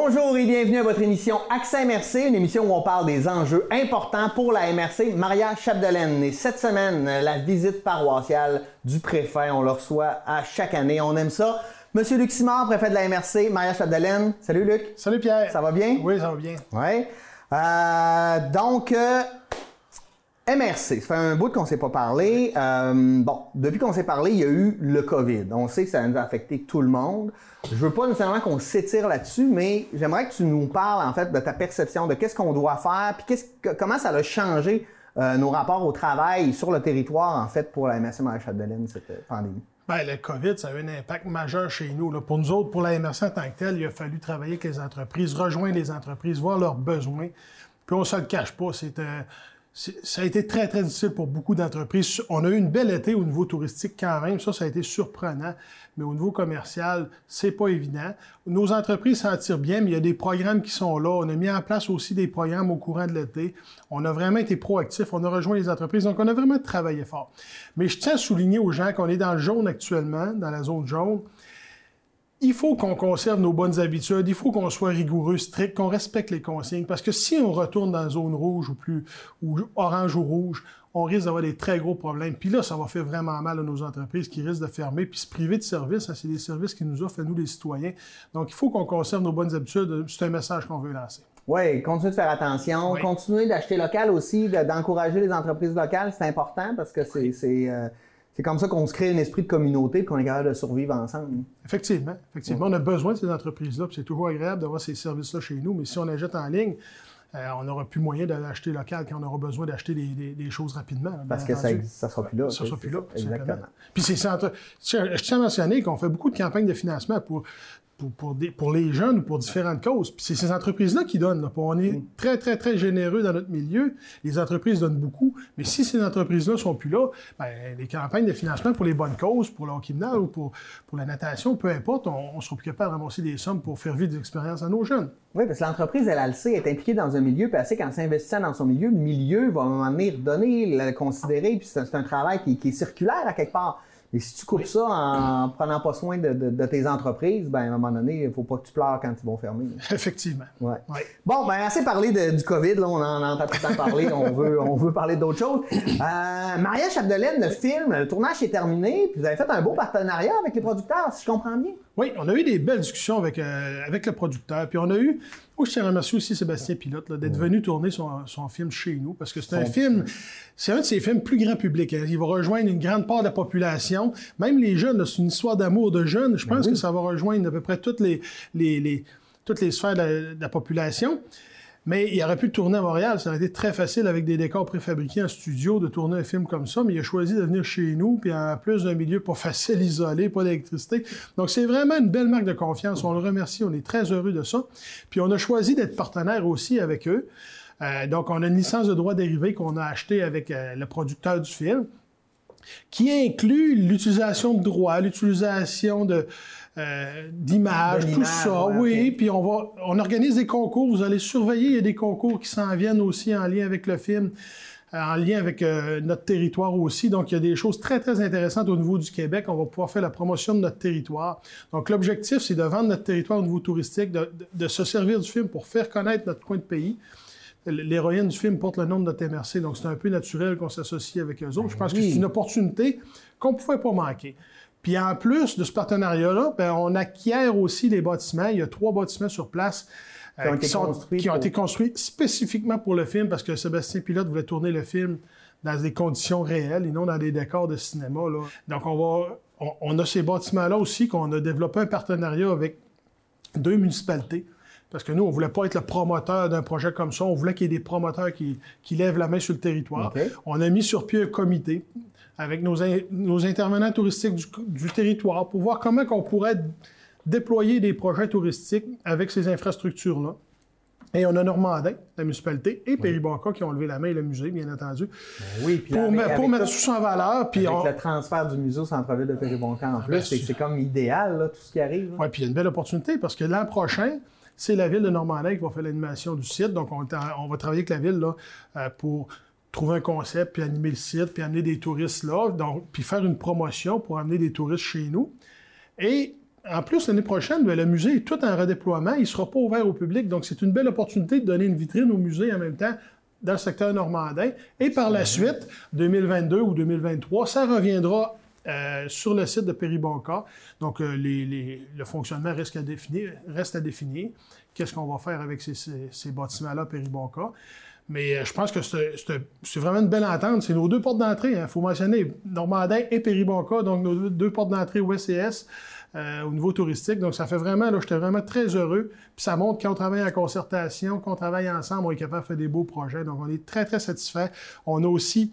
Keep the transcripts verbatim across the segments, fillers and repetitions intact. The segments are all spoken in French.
Bonjour et bienvenue à votre émission Accès M R C, une émission où on parle des enjeux importants pour la M R C. Maria Chapdelaine. Et cette semaine, la visite paroissiale du préfet, on le reçoit à chaque année, on aime ça. Monsieur Luc Simard, préfet de la M R C, Maria Chapdelaine. Salut Luc. Salut Pierre. Ça va bien? Oui, ça va bien. Oui. Euh, donc, euh, M R C, ça fait un bout qu'on ne s'est pas parlé. Euh, bon, depuis qu'on s'est parlé, il y a eu le COVID. On sait que ça nous a affecté tout le monde. Je veux pas nécessairement qu'on s'étire là-dessus, mais j'aimerais que tu nous parles en fait de ta perception, de qu'est-ce qu'on doit faire, puis qu'est-ce que, comment ça a changé euh, nos rapports au travail sur le territoire en fait pour la M R C Maria Chapdelaine, cette pandémie. Bien, le COVID, ça a eu un impact majeur chez nous. Là. Pour nous autres, pour la M R C en tant que telle, il a fallu travailler avec les entreprises, rejoindre les entreprises, voir leurs besoins. Puis on ne se le cache pas, c'est, euh, c'est, ça a été très, très difficile pour beaucoup d'entreprises. On a eu une belle été au niveau touristique quand même, ça, ça a été surprenant. Mais au niveau commercial, c'est pas évident. Nos entreprises s'en tirent bien, mais il y a des programmes qui sont là. On a mis en place aussi des programmes au courant de l'été. On a vraiment été proactifs, on a rejoint les entreprises, donc on a vraiment travaillé fort. Mais je tiens à souligner aux gens qu'on est dans le jaune actuellement, dans la zone jaune. Il faut qu'on conserve nos bonnes habitudes, il faut qu'on soit rigoureux, strict, qu'on respecte les consignes, parce que si on retourne dans la zone rouge ou plus ou orange ou rouge, on risque d'avoir des très gros problèmes. Puis là, ça va faire vraiment mal à nos entreprises qui risquent de fermer, puis se priver de services. C'est des services qui nous offrent à nous, les citoyens. Donc, il faut qu'on conserve nos bonnes habitudes. C'est un message qu'on veut lancer. Oui, continuez de faire attention, oui. Continuez d'acheter local aussi, de, d'encourager les entreprises locales, c'est important parce que c'est... c'est euh... C'est comme ça qu'on se crée un esprit de communauté et qu'on est capable de survivre ensemble. Effectivement. Effectivement. Ouais. On a besoin de ces entreprises-là. C'est toujours agréable d'avoir ces services-là chez nous. Mais si on achète en ligne, euh, on n'aura plus moyen d'acheter local quand on aura besoin d'acheter des, des, des choses rapidement. Parce que ça ne sera plus là. Ça ne sera plus là. Exactement. Puis c'est, je tiens à mentionner qu'on fait beaucoup de campagnes de financement pour... Pour, pour, des, pour les jeunes ou pour différentes causes. Puis c'est ces entreprises-là qui donnent. Là. On est très, très, très généreux dans notre milieu. Les entreprises donnent beaucoup. Mais si ces entreprises-là sont plus là, bien, les campagnes de financement pour les bonnes causes, pour le hockey mineur ou pour, pour la natation, peu importe, on, on sera plus capable de ramasser des sommes pour faire vivre des expériences à nos jeunes. Oui, parce que l'entreprise, elle, elle le sait, est impliquée dans un milieu, puis elle sait qu'en s'investissant dans son milieu, le milieu va à un moment donné redonner, le considérer, puis c'est, c'est un travail qui, qui est circulaire à quelque part. Et si tu coupes oui. ça en prenant pas soin de, de, de tes entreprises, ben à un moment donné, il ne faut pas que tu pleures quand ils vont fermer. Effectivement. Ouais. Ouais. Bon, ben assez parlé de, du COVID, là, on en entend tout le temps parler, on veut, on veut parler d'autres choses. Euh, Maria Chapdelaine, le film, le tournage est terminé, puis vous avez fait un beau partenariat avec les producteurs, si je comprends bien. Oui, on a eu des belles discussions avec, euh, avec le producteur, puis on a eu, moi je tiens à remercier aussi Sébastien Pilote là, d'être mmh. venu tourner son, son film chez nous, parce que c'est son un film, c'est un de ses films plus grand public. Hein. Il va rejoindre une grande part de la population, même les jeunes, là, c'est une histoire d'amour de jeunes, je pense mmh. que ça va rejoindre à peu près toutes les, les, les, toutes les sphères de la, de la population. Mais il aurait pu tourner à Montréal, ça aurait été très facile avec des décors préfabriqués en studio de tourner un film comme ça, mais il a choisi de venir chez nous, puis en plus d'un milieu pas facile, isolé, pas d'électricité. Donc c'est vraiment une belle marque de confiance, on le remercie, on est très heureux de ça. Puis on a choisi d'être partenaire aussi avec eux. Euh, donc on a une licence de droit dérivé qu'on a achetée avec euh, le producteur du film, qui inclut l'utilisation de droits, l'utilisation de... Euh, d'images, tout ça, ouais, oui. Okay. Puis on va, on organise des concours. Vous allez surveiller. Il y a des concours qui s'en viennent aussi en lien avec le film, euh, en lien avec euh, notre territoire aussi. Donc il y a des choses très très intéressantes au niveau du Québec. On va pouvoir faire la promotion de notre territoire. Donc l'objectif, c'est de vendre notre territoire au niveau touristique, de, de, de se servir du film pour faire connaître notre coin de pays. L'héroïne du film porte le nom de notre M R C, donc c'est un peu naturel qu'on s'associe avec eux autres. Je pense oui. que c'est une opportunité qu'on ne pouvait pas manquer. Puis en plus de ce partenariat-là, ben, on acquiert aussi les bâtiments. Il y a trois bâtiments sur place euh, qui, ont, qui, sont, qui ont pour... été construits spécifiquement pour le film parce que Sébastien Pilote voulait tourner le film dans des conditions réelles et non dans des décors de cinéma. Là. Donc on va, on, on a ces bâtiments-là aussi qu'on a développé un partenariat avec deux municipalités. Parce que nous, on ne voulait pas être le promoteur d'un projet comme ça. On voulait qu'il y ait des promoteurs qui, qui lèvent la main sur le territoire. Okay. On a mis sur pied un comité avec nos, in, nos intervenants touristiques du, du territoire pour voir comment on pourrait déployer des projets touristiques avec ces infrastructures-là. Et on a Normandin, la municipalité, et Péribonka qui ont levé la main, et le musée, bien entendu, oui, puis pour, avec, pour avec mettre tout ça en valeur. Puis avec on... le transfert du musée au centre-ville de Péribonka en plus, c'est, c'est comme idéal, là, tout ce qui arrive. Oui, puis il y a une belle opportunité parce que l'an prochain, c'est la ville de Normandin qui va faire l'animation du site. Donc, on, on va travailler avec la ville là, euh, pour trouver un concept, puis animer le site, puis amener des touristes là, donc, puis faire une promotion pour amener des touristes chez nous. Et en plus, l'année prochaine, bien, le musée est tout en redéploiement. Il ne sera pas ouvert au public. Donc, c'est une belle opportunité de donner une vitrine au musée en même temps dans le secteur normandin. Et par la suite, deux mille vingt-deux ou deux mille vingt-trois, ça reviendra euh, sur le site de Péribonka. Donc, euh, les, les, le fonctionnement reste à définir. Reste à définir. Qu'est-ce qu'on va faire avec ces, ces, ces bâtiments-là, Péribonka? Mais euh, je pense que c'est vraiment une belle entente. C'est nos deux portes d'entrée. Il hein. faut mentionner Normandin et Péribonka, donc nos deux, deux portes d'entrée ouest et est euh, au niveau touristique. Donc, ça fait vraiment, là, j'étais vraiment très heureux. Puis ça montre qu'on travaille en concertation, qu'on travaille ensemble, on est capable de faire des beaux projets. Donc, on est très, très satisfaits. On a aussi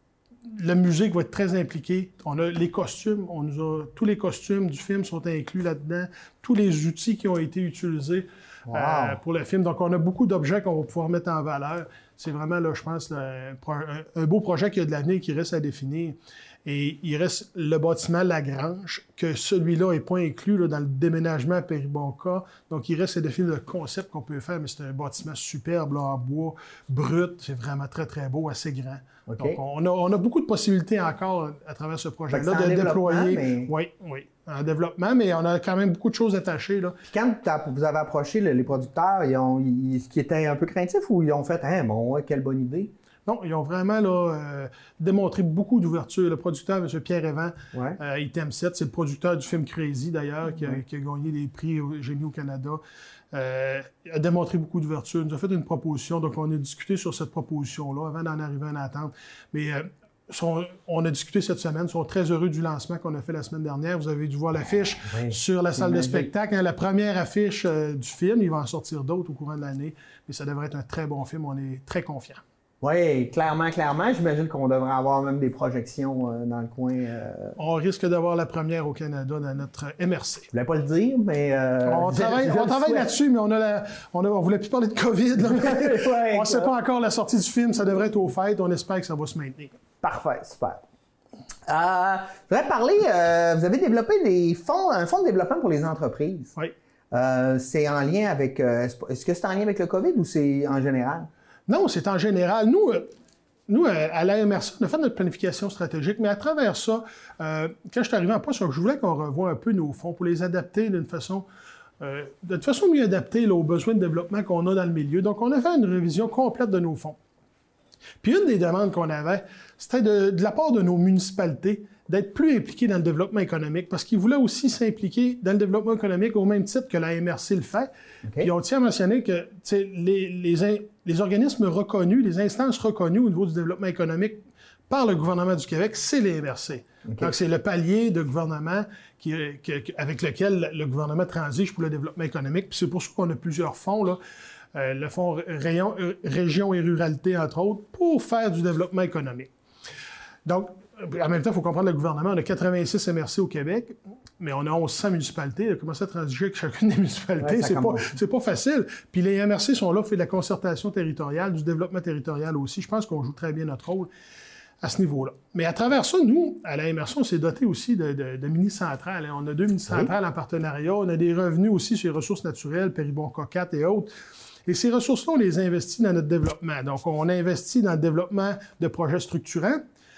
le musée qui va être très impliqué. On a les costumes. On nous a, tous les costumes du film sont inclus là-dedans. Tous les outils qui ont été utilisés. Wow. Euh, pour le film. Donc, on a beaucoup d'objets qu'on va pouvoir mettre en valeur. C'est vraiment, là, je pense, là, un, un beau projet qui a de l'avenir qui reste à définir. Et il reste le bâtiment Lagrange, que celui-là n'est pas inclus là, dans le déménagement à Péribonka. Donc, il reste à définir le concept qu'on peut faire, mais c'est un bâtiment superbe, là, en bois, brut. C'est vraiment très, très beau, assez grand. Okay. Donc, on a, on a beaucoup de possibilités encore à travers ce projet-là de déployer. Mais... Oui, oui. En développement, mais on a quand même beaucoup de choses attachées. Là. Puis quand vous avez approché le, les producteurs, ils ont, ils, ce qui était un peu craintif ou ils ont fait hein, « bon, ouais, quelle bonne idée ». Non, ils ont vraiment là, euh, démontré beaucoup d'ouverture. Le producteur, M. Pierre Evans, ouais. euh, Item sept, c'est le producteur du film Crazy d'ailleurs, qui, ouais. qui a gagné des prix au Génie au Canada. Euh, a démontré beaucoup d'ouverture. Il nous a fait une proposition, donc on a discuté sur cette proposition-là avant d'en arriver à une attente. Mais euh, Sont, on a discuté cette semaine, ils sont très heureux du lancement qu'on a fait la semaine dernière. Vous avez dû voir l'affiche oui, sur la salle de spectacle. Hein, la première affiche euh, du film, il va en sortir d'autres au courant de l'année, mais ça devrait être un très bon film, on est très confiants. Oui, clairement, clairement. J'imagine qu'on devrait avoir même des projections euh, dans le coin. Euh... On risque d'avoir la première au Canada dans notre M R C. Je voulais pas le dire, mais... Euh, on travaille, on travaille là-dessus, mais on a la, on, a, on voulait plus parler de COVID. Là, ouais, on ne sait pas encore la sortie du film, ça devrait être aux fêtes. On espère que ça va se maintenir. Parfait, super. Euh, je voudrais parler, euh, vous avez développé des fonds, un fonds de développement pour les entreprises. Oui. Euh, c'est en lien avec, euh, est-ce que c'est en lien avec le COVID ou c'est en général? Non, c'est en général. Nous, euh, nous à l'A M R C, on a fait notre planification stratégique, mais à travers ça, euh, quand je suis arrivé en poste, je voulais qu'on revoie un peu nos fonds pour les adapter d'une façon, euh, de façon mieux adaptée là, aux besoins de développement qu'on a dans le milieu. Donc, on a fait une révision complète de nos fonds. Puis une des demandes qu'on avait, c'était de, de la part de nos municipalités d'être plus impliquées dans le développement économique, parce qu'ils voulaient aussi s'impliquer dans le développement économique au même titre que l'A M R C le fait. Okay. Puis on tient à mentionner que les, les, les organismes reconnus, les instances reconnues au niveau du développement économique par le gouvernement du Québec, c'est les A M R C. Okay. Donc c'est le palier de gouvernement qui, qui, avec lequel le gouvernement transige pour le développement économique. Puis c'est pour ça qu'on a plusieurs fonds, là. Euh, le fonds rayon, euh, région et ruralité, entre autres, pour faire du développement économique. Donc, en même temps, il faut comprendre le gouvernement. On a quatre-vingt-six M R C au Québec, mais on a mille cent municipalités. Il a commencé à transiger avec chacune des municipalités. Ouais, c'est pas, c'est pas facile. Puis les M R C sont là pour faire de la concertation territoriale, du développement territorial aussi. Je pense qu'on joue très bien notre rôle à ce niveau-là. Mais à travers ça, nous, à la M R C, on s'est doté aussi de, de, de mini-centrales. On a deux mini-centrales oui. en partenariat. On a des revenus aussi sur les ressources naturelles, Péribonka quatre et autres. Et ces ressources-là, on les investit dans notre développement. Donc, on investit dans le développement de projets structurants.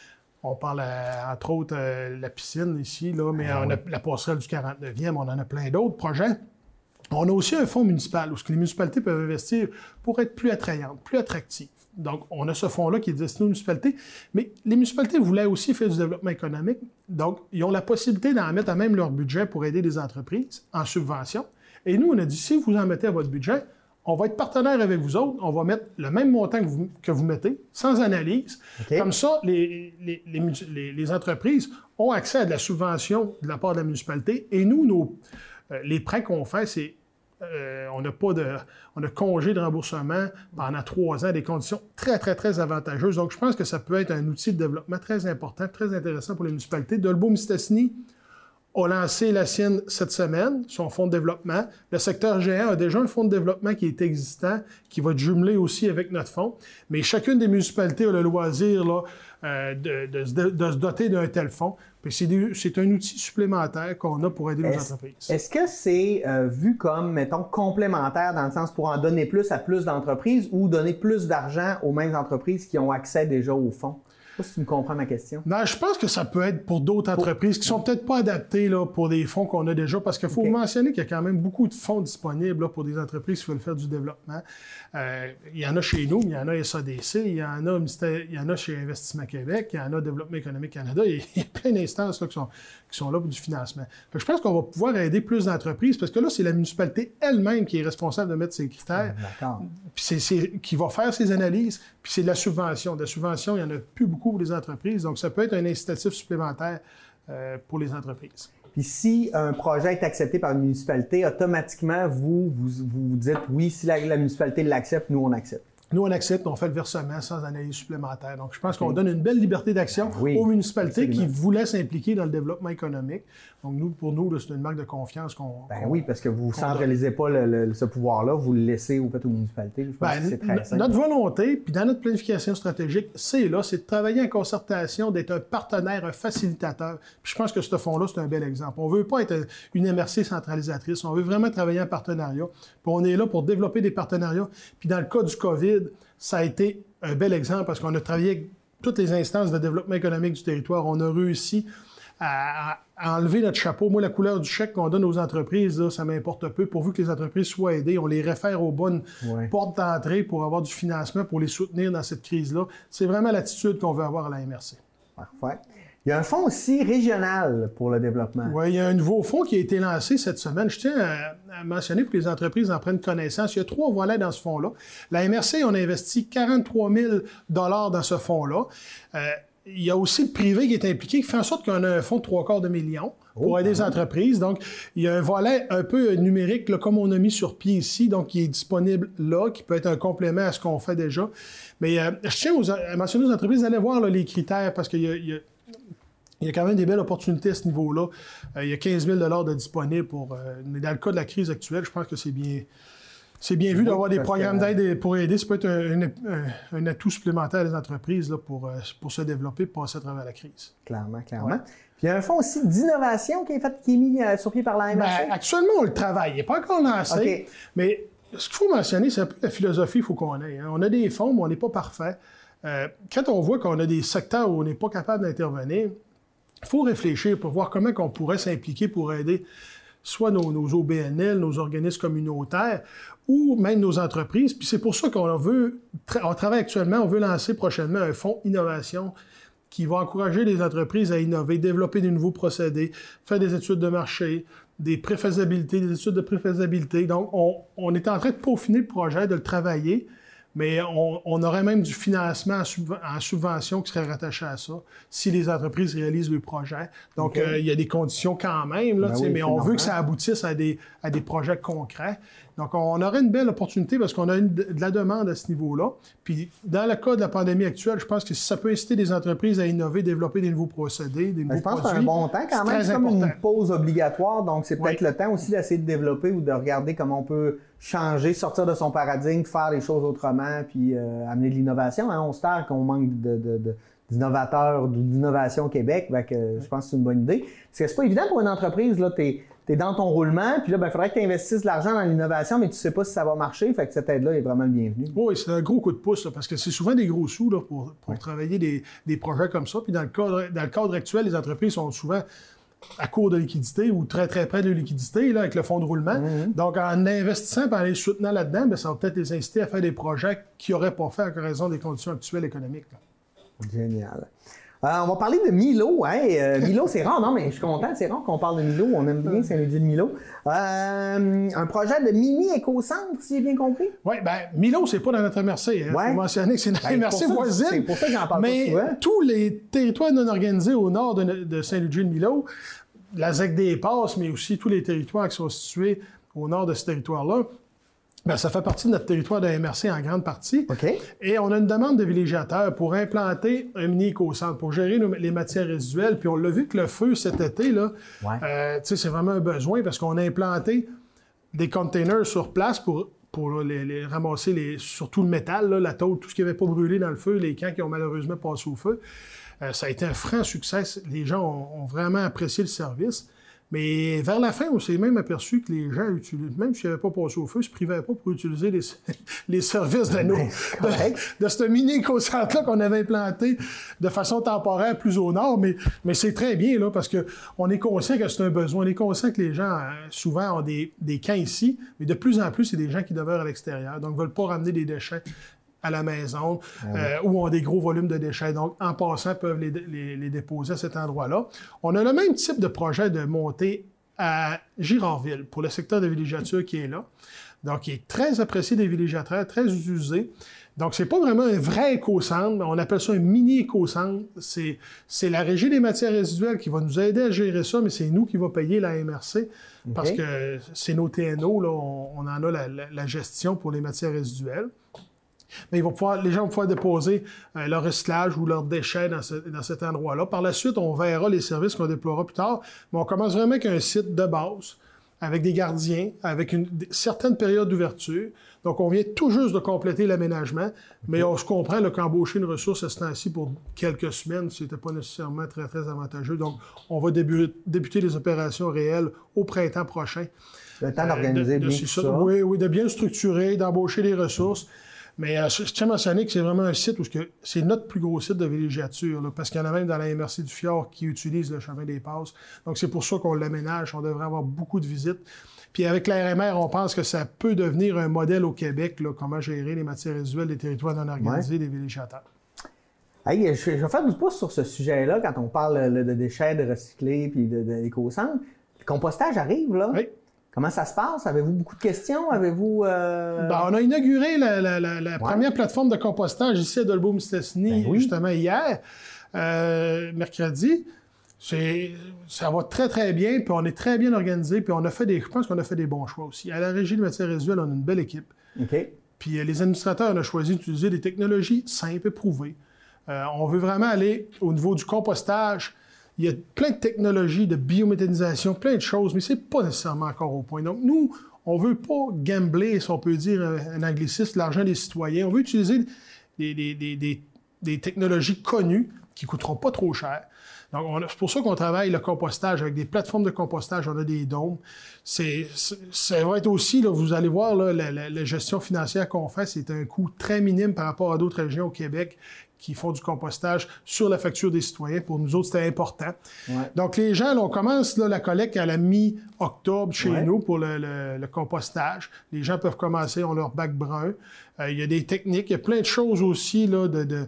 On parle, à, entre autres, euh, la piscine ici, là, mais ah, on a oui. la passerelle du quarante-neuvième, on en a plein d'autres projets. On a aussi un fonds municipal où les municipalités peuvent investir pour être plus attrayantes, plus attractives. Donc, on a ce fonds-là qui est destiné aux municipalités, mais les municipalités voulaient aussi faire du développement économique. Donc, ils ont la possibilité d'en mettre à même leur budget pour aider les entreprises en subvention. Et nous, on a dit, si vous en mettez à votre budget, on va être partenaire avec vous autres, on va mettre le même montant que vous, que vous mettez, sans analyse. Okay. Comme ça, les, les, les, les, les entreprises ont accès à de la subvention de la part de la municipalité. Et nous, nos, euh, les prêts qu'on fait, c'est euh, on n'a pas de on a congé de remboursement pendant trois ans, des conditions très, très, très avantageuses. Donc, je pense que ça peut être un outil de développement très important, très intéressant pour les municipalités. Dolbeau-Mistassini a lancé la sienne cette semaine, son fonds de développement. Le secteur géant a déjà un fonds de développement qui est existant, qui va être jumelé aussi avec notre fonds. Mais chacune des municipalités a le loisir là, euh, de, de, de, de se doter d'un tel fonds. Puis c'est, des, c'est un outil supplémentaire qu'on a pour aider nos entreprises. Est-ce que c'est euh, vu comme, mettons, complémentaire dans le sens pour en donner plus à plus d'entreprises ou donner plus d'argent aux mêmes entreprises qui ont accès déjà au fonds? Je sais pas si tu me comprends ma question. Non, je pense que ça peut être pour d'autres entreprises qui sont peut-être pas adaptées là, pour des fonds qu'on a déjà, parce qu'il faut okay. mentionner qu'il y a quand même beaucoup de fonds disponibles là, pour des entreprises qui veulent faire du développement. Euh, il y en a chez nous, il y en a S A D C, il y en a, il y en a chez Investissement Québec, il y en a Développement économique Canada, il y a plein d'instances là, qui, sont, qui sont là pour du financement. Donc, je pense qu'on va pouvoir aider plus d'entreprises, parce que là, c'est la municipalité elle-même qui est responsable de mettre ses critères, D'accord. puis c'est, c'est, qui va faire ses analyses, puis c'est de la subvention. De la subvention, il n'y en a plus beaucoup pour les entreprises, donc ça peut être un incitatif supplémentaire euh, pour les entreprises. Puis si un projet est accepté par une municipalité, automatiquement, vous vous, vous dites oui, si la, la municipalité l'accepte, nous on accepte. Nous, on accepte, on fait le versement sans analyse supplémentaire. Donc, je pense qu'on donne une belle liberté d'action oui, aux municipalités absolument. Qui voulaient s'impliquer dans le développement économique. Donc, nous, pour nous, là, c'est une marque de confiance qu'on... Ben qu'on, oui, parce que vous ne centralisez pas le, le, ce pouvoir-là, vous le laissez au fait aux municipalités. Je pense ben, que c'est très simple. Notre volonté, puis dans notre planification stratégique, c'est là, c'est de travailler en concertation, d'être un partenaire, un facilitateur. Puis je pense que ce fonds-là, c'est un bel exemple. On ne veut pas être une M R C centralisatrice, on veut vraiment travailler en partenariat. Puis on est là pour développer des partenariats. Puis dans le cas du COVID, ça a été un bel exemple parce qu'on a travaillé avec toutes les instances de développement économique du territoire. On a réussi à, à enlever notre chapeau. Moi, la couleur du chèque qu'on donne aux entreprises, là, ça m'importe peu. Pourvu que les entreprises soient aidées, on les réfère aux bonnes ouais. portes d'entrée pour avoir du financement, pour les soutenir dans cette crise-là. C'est vraiment l'attitude qu'on veut avoir à la M R C. Parfait. Il y a un fonds aussi régional pour le développement. Oui, il y a un nouveau fonds qui a été lancé cette semaine. Je tiens à, à mentionner pour que les entreprises en prennent connaissance. Il y a trois volets dans ce fonds-là. La M R C, on a investi quarante-trois mille dollars dans ce fonds-là. Euh, il y a aussi le privé qui est impliqué, qui fait en sorte qu'on a un fonds de trois quarts de million pour oh, aider les entreprises. Donc, il y a un volet un peu numérique, là, comme on a mis sur pied ici, donc qui est disponible là, qui peut être un complément à ce qu'on fait déjà. Mais euh, je tiens aux, à mentionner aux entreprises d'aller voir là, les critères, parce qu'il y a, il y a Il y a quand même des belles opportunités à ce niveau-là. Euh, il y a quinze mille dollars de disponibles pour... Euh, mais dans le cas de la crise actuelle, je pense que c'est bien, c'est bien vu oui, d'avoir des programmes que... d'aide pour aider. Ça peut être un, un, un atout supplémentaire des entreprises là, pour, pour se développer et passer à travers la crise. Clairement, clairement. Ouais. Puis il y a un fonds aussi d'innovation qui est, fait, qui est mis euh, sur pied par la M R C. Ben, actuellement, on le travaille. Il n'est pas encore lancé. Okay. Mais ce qu'il faut mentionner, c'est un peu la philosophie qu'il faut qu'on ait. Hein. On a des fonds, mais on n'est pas parfait. Euh, quand on voit qu'on a des secteurs où on n'est pas capable d'intervenir, il faut réfléchir pour voir comment on pourrait s'impliquer pour aider soit nos, nos O B N L, nos organismes communautaires, ou même nos entreprises. Puis c'est pour ça qu'on veut, on travaille actuellement, on veut lancer prochainement un fonds innovation qui va encourager les entreprises à innover, développer des nouveaux procédés, faire des études de marché, des préfaisabilités, des études de préfaisabilité. Donc, on, on est en train de peaufiner le projet, de le travailler, mais on, on aurait même du financement en, subven- en subvention qui serait rattaché à ça si les entreprises réalisent le projet. Donc, okay. euh, il y a des conditions quand même, là, ben oui, mais on normal. Veut que ça aboutisse à des, à des projets concrets. Donc, on aurait une belle opportunité parce qu'on a une, de la demande à ce niveau-là. Puis, dans le cas de la pandémie actuelle, je pense que si ça peut inciter des entreprises à innover, développer des nouveaux procédés, des nouveaux je pense produits... que c'est un bon temps quand même. C'est comme important. Une pause obligatoire. Donc, c'est peut-être oui. le temps aussi d'essayer de développer ou de regarder comment on peut changer, sortir de son paradigme, faire les choses autrement, puis euh, amener de l'innovation. Hein? On se tarde qu'on manque de, de, de, d'innovateurs, d'innovation au Québec. Ben que, oui. Je pense que c'est une bonne idée. Parce que c'est pas évident pour une entreprise, là, t'es... Tu es dans ton roulement, puis là, il ben, faudrait que tu investisses de l'argent dans l'innovation, mais tu ne sais pas si ça va marcher. Fait que cette aide-là est vraiment le bienvenu. Oui, c'est un gros coup de pouce, là, parce que c'est souvent des gros sous là, pour, pour oui. travailler des, des projets comme ça. Puis dans le, cadre, dans le cadre actuel, les entreprises sont souvent à court de liquidité ou très, très près de liquidité là, avec le fonds de roulement. Mm-hmm. Donc, en investissant et en les soutenant là-dedans, ben, ça va peut-être les inciter à faire des projets qu'ils n'auraient pas fait en raison des conditions actuelles économiques. Là. Génial. Euh, on va parler de Milo. Hein? Euh, Milo, c'est rare, non, mais je suis content, c'est rare qu'on parle de Milo. On aime bien Saint-Louis de Milo. Euh, un projet de mini-éco-centre, si j'ai bien compris. Oui, bien, Milo, c'est pas dans notre M R C. Il hein. ouais. faut mentionner que c'est notre ben, M R C voisine. C'est pour ça que j'en parle mais pas souvent. Tous les territoires non organisés au nord de, de Saint-Louis de Milo, la Z E C des Passes, mais aussi tous les territoires qui sont situés au nord de ce territoire-là, bien, ça fait partie de notre territoire de M R C en grande partie. Okay. Et on a une demande de villégiateur pour implanter un mini-éco-centre, pour gérer nos, les matières résiduelles. Puis on l'a vu que le feu cet été, là, ouais. euh, c'est vraiment un besoin parce qu'on a implanté des containers sur place pour, pour là, les, les ramasser les, surtout le métal, là, la tôle, tout ce qui n'avait pas brûlé dans le feu, les camps qui ont malheureusement passé au feu. Euh, ça a été un franc succès. Les gens ont, ont vraiment apprécié le service. Mais vers la fin, on s'est même aperçu que les gens utilisent, même s'ils n'avaient pas passé au feu, se privaient pas pour utiliser les, les services de, nos, de, de ce mini éco-centre-là qu'on avait implanté de façon temporaire plus au nord. Mais, mais c'est très bien, là, parce qu'on est conscient que c'est un besoin. On est conscient que les gens, souvent, ont des, des camps ici, mais de plus en plus, c'est des gens qui demeurent à l'extérieur, donc ne veulent pas ramener des déchets à la maison, ah ouais. euh, ou ont des gros volumes de déchets. Donc, en passant, peuvent les, les, les déposer à cet endroit-là. On a le même type de projet de montée à Girardville, pour le secteur de villégiature qui est là. Donc, il est très apprécié des villégiateurs, très utilisé. Donc, c'est pas vraiment un vrai éco-centre, on appelle ça un mini-éco-centre. C'est, c'est la Régie des matières résiduelles qui va nous aider à gérer ça, mais c'est nous qui va payer la M R C, okay. Parce que c'est nos T N O, là, on, on en a la, la, la gestion pour les matières résiduelles. Mais ils vont pouvoir, les gens vont pouvoir déposer euh, leur recyclage ou leurs déchets dans, ce, dans cet endroit-là. Par la suite, on verra les services qu'on déploiera plus tard, mais on commence vraiment avec un site de base, avec des gardiens, avec une certaine période d'ouverture. Donc, on vient tout juste de compléter l'aménagement, mais on se comprend là, qu'embaucher une ressource à ce temps-ci pour quelques semaines, c'était pas nécessairement très, très avantageux. Donc, on va débu- débuter les opérations réelles au printemps prochain. Le temps d'organiser euh, de, de, bien tout ça. ça. Oui, oui, de bien structurer, d'embaucher les ressources. Mais euh, je tiens à mentionner que c'est vraiment un site où c'est notre plus gros site de villégiature, là, parce qu'il y en a même dans la M R C du Fjord qui utilisent le chemin des passes. Donc, c'est pour ça qu'on l'aménage. On devrait avoir beaucoup de visites. Puis avec l'A R M R, on pense que ça peut devenir un modèle au Québec, là, comment gérer les matières résiduelles des territoires non organisés, ouais. Des villégiateurs. Hey, je, je vais faire du pouce sur ce sujet-là quand on parle de déchets, de recyclés puis d'éco-centres. Le compostage arrive, là. Oui. Comment ça se passe? Avez-vous beaucoup de questions? Avez-vous... Euh... Ben, on a inauguré la, la, la, la ouais. première plateforme de compostage ici à Dolbeau-Mistassini, ben oui. justement hier, euh, mercredi. C'est, ça va très, très bien, puis on est très bien organisé, puis on a fait des... Je pense qu'on a fait des bons choix aussi. À la Régie de matières résiduelles, on a une belle équipe. OK. Puis euh, les administrateurs, on a choisi d'utiliser des technologies simples et prouvées. Euh, on veut vraiment aller au niveau du compostage. Il y a plein de technologies, de biométhanisation, plein de choses, mais c'est pas nécessairement encore au point. Donc, nous, on veut pas gambler, si on peut dire un anglicisme, l'argent des citoyens. On veut utiliser des, des, des, des, des technologies connues qui coûteront pas trop cher. Donc, on a, c'est pour ça qu'on travaille le compostage avec des plateformes de compostage. On a des dômes. C'est, c'est, ça va être aussi, là, vous allez voir, là, la, la, la gestion financière qu'on fait, c'est un coût très minime par rapport à d'autres régions au Québec qui font du compostage sur la facture des citoyens. Pour nous autres, c'était important. Ouais. Donc, les gens, là, on commence là, la collecte à la mi-octobre chez ouais. nous pour le, le, le compostage. Les gens peuvent commencer, ont leur bac brun. Euh, il y a des techniques, il y a plein de choses aussi là, de, de,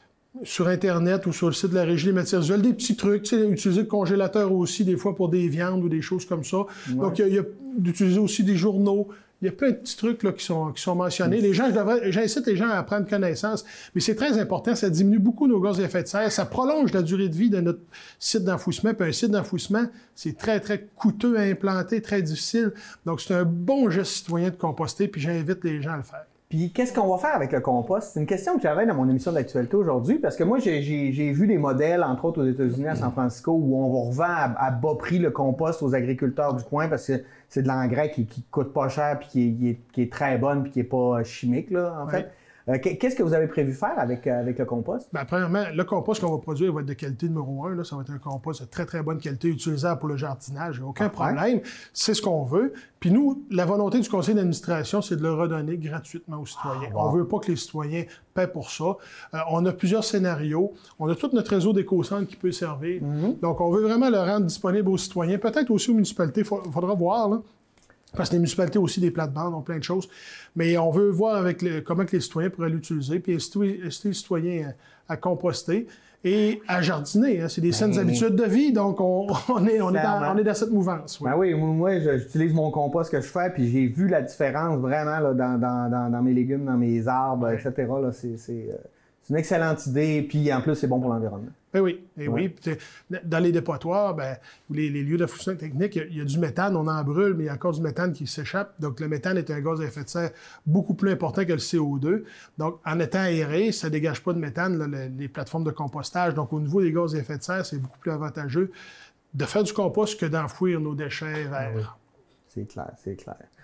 sur Internet ou sur le site de la Régie des matières résiduelles, des petits trucs, tu sais, utiliser le congélateur aussi, des fois pour des viandes ou des choses comme ça. Ouais. Donc, il y a, il y a d'utiliser aussi des journaux. Il y a plein de petits trucs là, qui, sont, qui sont mentionnés. Les gens, j'incite les gens à prendre connaissance, mais c'est très important, ça diminue beaucoup nos gaz à effet de serre, ça prolonge la durée de vie de notre site d'enfouissement. Puis un site d'enfouissement, c'est très, très coûteux à implanter, très difficile. Donc, c'est un bon geste citoyen de composter, puis j'invite les gens à le faire. Puis, qu'est-ce qu'on va faire avec le compost? C'est une question que j'avais dans mon émission d'actualité aujourd'hui, parce que moi, j'ai, j'ai, j'ai vu des modèles, entre autres aux États-Unis, à San Francisco, où on va revend à, à bas prix le compost aux agriculteurs du coin, parce que c'est de l'engrais qui, qui coûte pas cher, puis qui est, qui est, qui est très bonne, puis qui est pas chimique, là, en ouais. fait. Euh, qu'est-ce que vous avez prévu faire avec, euh, avec le compost? Bien, premièrement, le compost qu'on va produire va être de qualité numéro un. Là. Ça va être un compost de très, très bonne qualité, utilisable pour le jardinage. Aucun ah, problème. Ouais. C'est ce qu'on veut. Puis nous, la volonté du conseil d'administration, c'est de le redonner gratuitement aux citoyens. Ah, wow. On veut pas que les citoyens paient pour ça. Euh, on a plusieurs scénarios. On a tout notre réseau d'éco-centres qui peut servir. Mm-hmm. Donc, on veut vraiment le rendre disponible aux citoyens. Peut-être aussi aux municipalités. Il faudra voir, là. Parce que les municipalités ont aussi des plates-bandes, ont plein de choses. Mais on veut voir avec le, comment que les citoyens pourraient l'utiliser, puis inciter les citoyens à, à composter et à jardiner. Hein. C'est des saines ben, habitudes de vie, donc on, on, est, on, est, dans, on est dans cette mouvance. Oui, ben oui, moi, j'utilise mon compost que je fais, puis j'ai vu la différence vraiment là, dans, dans, dans, dans mes légumes, dans mes arbres, ouais. et cetera. Là, c'est, c'est, c'est une excellente idée, puis en plus, c'est bon pour l'environnement. Ben oui, et ouais. oui. Dans les dépotoirs, ben, les, les lieux d'enfouissement technique, il y, a, il y a du méthane, on en brûle, mais il y a encore du méthane qui s'échappe. Donc, le méthane est un gaz à effet de serre beaucoup plus important que le C O deux. Donc, en étant aéré, ça ne dégage pas de méthane, là, les, les plateformes de compostage. Donc, au niveau des gaz à effet de serre, c'est beaucoup plus avantageux de faire du compost que d'enfouir nos déchets verts. Oui. C'est clair, c'est clair.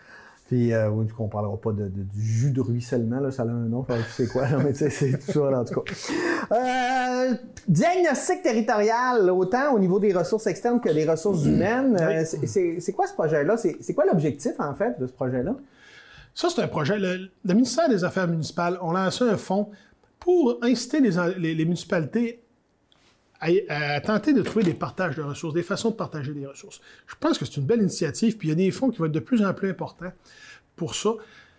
Puis, euh, oui, on ne parlera pas de, de, du jus de ruissellement, là, ça a un nom, je sais quoi, là, mais tu sais, c'est tout ça, là, en tout cas. Euh, diagnostic territorial, là, autant au niveau des ressources externes que des ressources humaines. Euh, c'est quoi ce projet-là? C'est quoi l'objectif, en fait, de ce projet-là? Ça, c'est un projet. Le, le ministère des Affaires municipales, on a lancé un fonds pour inciter les, les, les municipalités à, à tenter de trouver des partages de ressources, des façons de partager des ressources. Je pense que c'est une belle initiative, puis il y a des fonds qui vont être de plus en plus importants pour ça.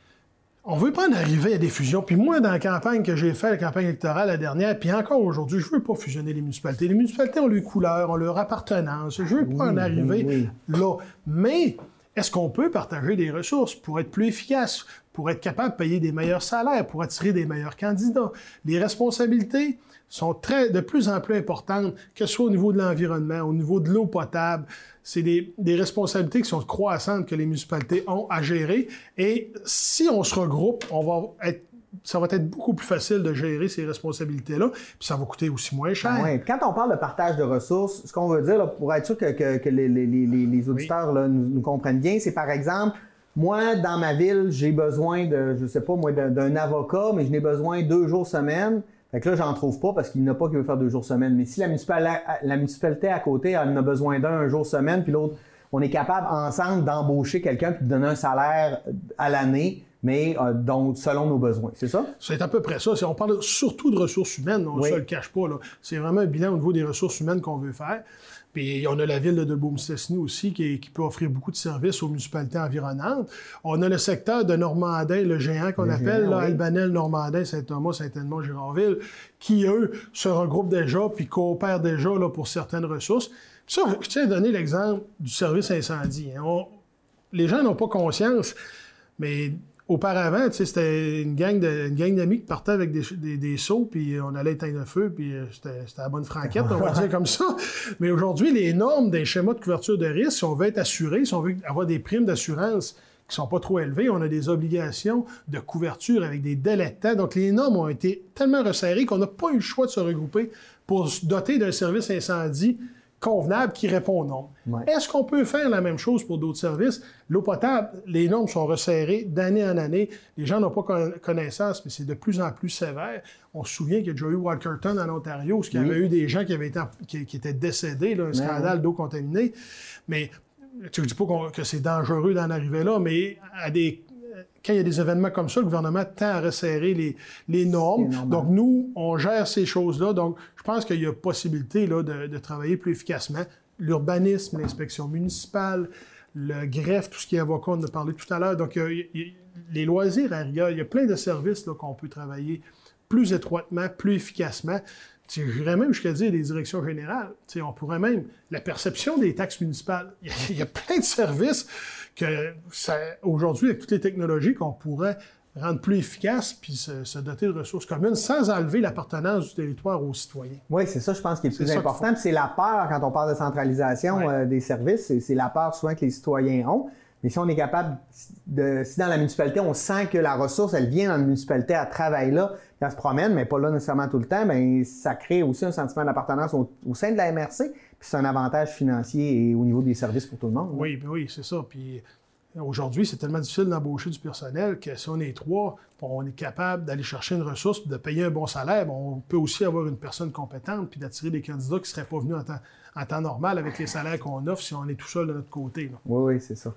On ne veut pas en arriver à des fusions. Puis moi, dans la campagne que j'ai faite, la campagne électorale la dernière, puis encore aujourd'hui, je ne veux pas fusionner les municipalités. Les municipalités ont leurs couleurs, ont leur appartenance. Je ne veux pas oui, en arriver oui, oui. là. Mais est-ce qu'on peut partager des ressources pour être plus efficace, pour être capable de payer des meilleurs salaires, pour attirer des meilleurs candidats? Les responsabilités sont très, de plus en plus importantes, que ce soit au niveau de l'environnement, au niveau de l'eau potable. C'est des, des responsabilités qui sont croissantes que les municipalités ont à gérer. Et si on se regroupe, on va être, ça va être beaucoup plus facile de gérer ces responsabilités-là, puis ça va coûter aussi moins cher. Oui. Quand on parle de partage de ressources, ce qu'on veut dire, là, pour être sûr que, que, que les, les, les, les auditeurs oui. là, nous, nous comprennent bien, c'est par exemple, moi, dans ma ville, j'ai besoin de, je sais pas moi, d'un avocat, mais je n'ai besoin deux jours semaine. Fait que là, j'en trouve pas parce qu'il n'y en a pas qui veut faire deux jours semaine. Mais si la municipalité, la municipalité à côté, elle en a besoin d'un un jour semaine, puis l'autre, on est capable ensemble d'embaucher quelqu'un puis de donner un salaire à l'année, mais euh, donc selon nos besoins. C'est ça? C'est à peu près ça. On parle surtout de ressources humaines, on ne oui. se le cache pas. C'est vraiment un bilan au niveau des ressources humaines qu'on veut faire. Puis on a la ville de Beaume-Stesny aussi qui, est, qui peut offrir beaucoup de services aux municipalités environnantes. On a le secteur de Normandin, le géant qu'on appelle, géant, là, oui. Albanel, Normandin, Saint-Thomas, Saint-Edmond, Girardville, qui, eux, se regroupent déjà puis coopèrent déjà là, pour certaines ressources. Puis ça, je tiens à donner l'exemple du service incendie. Hein. On, les gens n'ont pas conscience, mais auparavant, tu sais, c'était une gang de, une gang d'amis qui partaient avec des, des, des seaux, puis on allait éteindre le feu, puis c'était la bonne franquette, on va dire comme ça. Mais aujourd'hui, les normes des schémas de couverture de risque, si on veut être assuré, si on veut avoir des primes d'assurance qui sont pas trop élevées, on a des obligations de couverture avec des délais de temps. Donc, les normes ont été tellement resserrées qu'on n'a pas eu le choix de se regrouper pour se doter d'un service incendie convenable qui répond aux normes. Ouais. Est-ce qu'on peut faire la même chose pour d'autres services? L'eau potable, les normes sont resserrées d'année en année. Les gens n'ont pas connaissance, mais c'est de plus en plus sévère. On se souvient qu'il y a déjà eu Walkerton en Ontario, où il y avait oui. eu des gens qui, avaient été, qui, qui étaient décédés, là, un scandale ouais. d'eau contaminée. Mais tu ne dis pas que c'est dangereux d'en arriver là, mais à des... quand il y a des événements comme ça, le gouvernement tend à resserrer les, les normes. Donc, nous, on gère ces choses-là. Donc, je pense qu'il y a possibilité là, de, de travailler plus efficacement. L'urbanisme, l'inspection municipale, le greffe, tout ce qui est avocat, on en a parlé tout à l'heure. Donc, il y a, il y a, les loisirs, à rigueur, il y a plein de services qu'on peut travailler plus étroitement, plus efficacement. Je dirais même jusqu'à dire des directions générales. T'sais, on pourrait même... La perception des taxes municipales. Il y a, il y a plein de services que, aujourd'hui, avec toutes les technologies, qu'on pourrait rendre plus efficaces puis se, se doter de ressources communes sans enlever l'appartenance du territoire aux citoyens. Oui, c'est ça, je pense, qui est le plus important. C'est la peur, quand on parle de centralisation ouais. euh, des services, c'est la peur souvent que les citoyens ont. Mais si on est capable de... Si dans la municipalité, on sent que la ressource, elle vient dans la municipalité, elle travaille là, puis elle se promène, mais pas là nécessairement tout le temps, bien, ça crée aussi un sentiment d'appartenance au, au sein de la M R C, puis c'est un avantage financier et au niveau des services pour tout le monde. Oui, bien oui, c'est ça. Puis aujourd'hui, c'est tellement difficile d'embaucher du personnel que si on est trois, on est capable d'aller chercher une ressource, de payer un bon salaire, bien, on peut aussi avoir une personne compétente, puis d'attirer des candidats qui ne seraient pas venus en temps, en temps normal avec les salaires qu'on offre si on est tout seul de notre côté. Là. Oui, oui, c'est ça.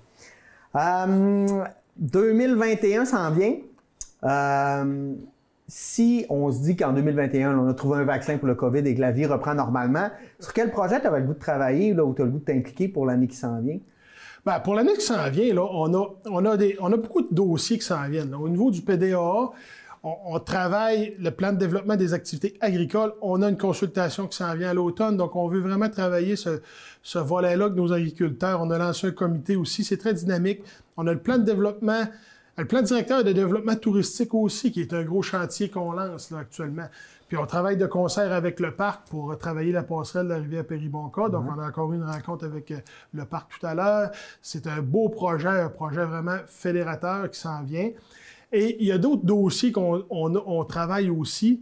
Euh, deux mille vingt et un s'en vient. Euh, si on se dit qu'en deux mille vingt et un, on a trouvé un vaccin pour le COVID et que la vie reprend normalement, sur quel projet tu avais le goût de travailler là, ou tu as le goût de t'impliquer pour l'année qui s'en vient? Bien, pour l'année qui s'en vient, là, on, a, on, a des, on a beaucoup de dossiers qui s'en viennent. Là. Au niveau du P D A A, on, on travaille le plan de développement des activités agricoles. On a une consultation qui s'en vient à l'automne, donc on veut vraiment travailler ce, ce volet-là avec nos agriculteurs. On a lancé un comité aussi, c'est très dynamique. On a le plan de développement, le plan directeur de développement touristique aussi, qui est un gros chantier qu'on lance là, actuellement. Puis on travaille de concert avec le parc pour travailler la passerelle de la rivière Péribonka. Donc, mm-hmm. on a encore eu une rencontre avec le parc tout à l'heure. C'est un beau projet, un projet vraiment fédérateur qui s'en vient. Et il y a d'autres dossiers qu'on on, on travaille aussi,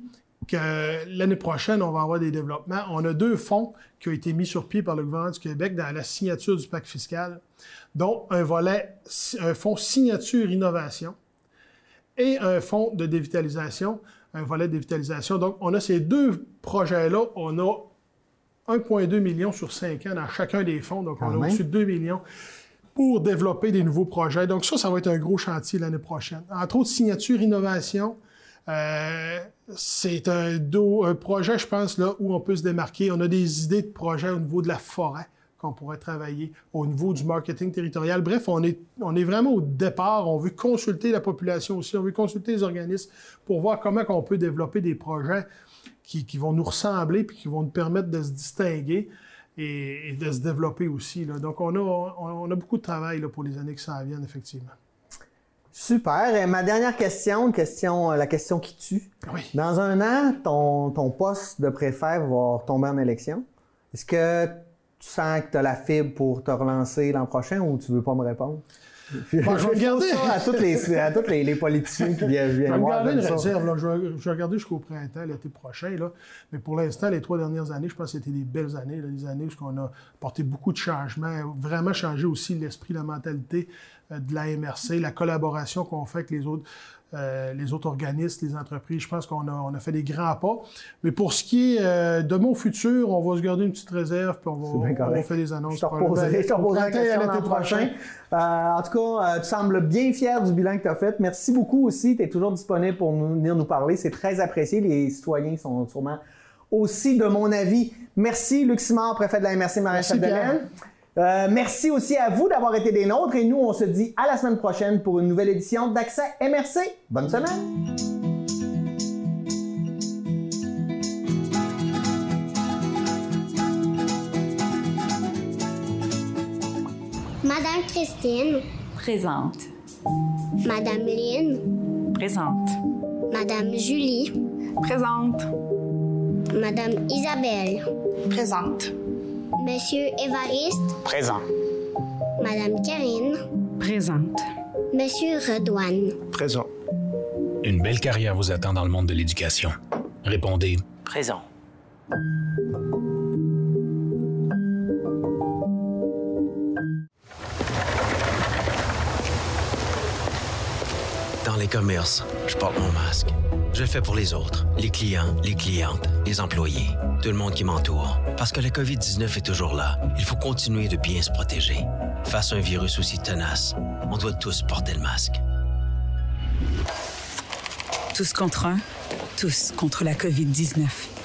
que l'année prochaine, on va avoir des développements. On a deux fonds qui ont été mis sur pied par le gouvernement du Québec dans la signature du pacte fiscal, dont un volet, un fonds signature innovation et un fonds de dévitalisation, un volet de dévitalisation. Donc, on a ces deux projets-là. On a un virgule deux million sur cinq ans dans chacun des fonds. Donc, on a au-dessus de deux millions pour développer des nouveaux projets. Donc, ça, ça va être un gros chantier l'année prochaine. Entre autres, signature innovation. Euh, c'est un, do, un projet, je pense, là, où on peut se démarquer. On a des idées de projets au niveau de la forêt qu'on pourrait travailler, au niveau du marketing territorial. Bref, on est, on est vraiment au départ. On veut consulter la population aussi, on veut consulter les organismes pour voir comment on peut développer des projets qui, qui vont nous ressembler puis qui vont nous permettre de se distinguer et, et de se développer aussi, là. Donc, on a, on, on a beaucoup de travail là, pour les années qui s'en viennent, effectivement. Super. Et ma dernière question, une question, la question qui tue. Oui. Dans un an, ton, ton poste de préfet va retomber en élection. Est-ce que tu sens que tu as la fibre pour te relancer l'an prochain ou tu veux pas me répondre? Bon, je vais regarder ça à tous les, à tous les, les politiciens qui viennent, viennent voir. Je vais regarder une réserve. Là. Je, vais, je vais regarder jusqu'au printemps, l'été prochain. Là. Mais pour l'instant, les trois dernières années, je pense que c'était des belles années. Là, des années où on a apporté beaucoup de changements, vraiment changé aussi l'esprit, la mentalité euh, de la M R C, la collaboration qu'on fait avec les autres, euh, les autres organismes, les entreprises. Je pense qu'on a, on a fait des grands pas. Mais pour ce qui est euh, de mon futur, on va se garder une petite réserve puis on va, on va faire des annonces. Je te reposerai, je te reposerai la question l'an prochain. Euh, en tout cas, euh, tu sembles bien fier du bilan que tu as fait. Merci beaucoup aussi. Tu es toujours disponible pour nous, venir nous parler. C'est très apprécié. Les citoyens sont sûrement aussi de mon avis. Merci, Luc Simard, préfet de la M R C Marais-Chapdelaine. Euh, merci aussi à vous d'avoir été des nôtres. Et nous, on se dit à la semaine prochaine pour une nouvelle édition d'Accès M R C. Bonne semaine! Madame Christine. Présente. Madame Lynn. Présente. Madame Julie. Présente. Madame Isabelle. Présente. Monsieur Évariste. Présent. Madame Karine. Présente. Monsieur Redouane. Présent. Une belle carrière vous attend dans le monde de l'éducation. Répondez « Présent ». Dans les commerces, je porte mon masque. Je le fais pour les autres, les clients, les clientes, les employés, tout le monde qui m'entoure. Parce que le covid dix-neuf est toujours là, il faut continuer de bien se protéger. Face à un virus aussi tenace, on doit tous porter le masque. Tous contre un, tous contre la covid dix-neuf.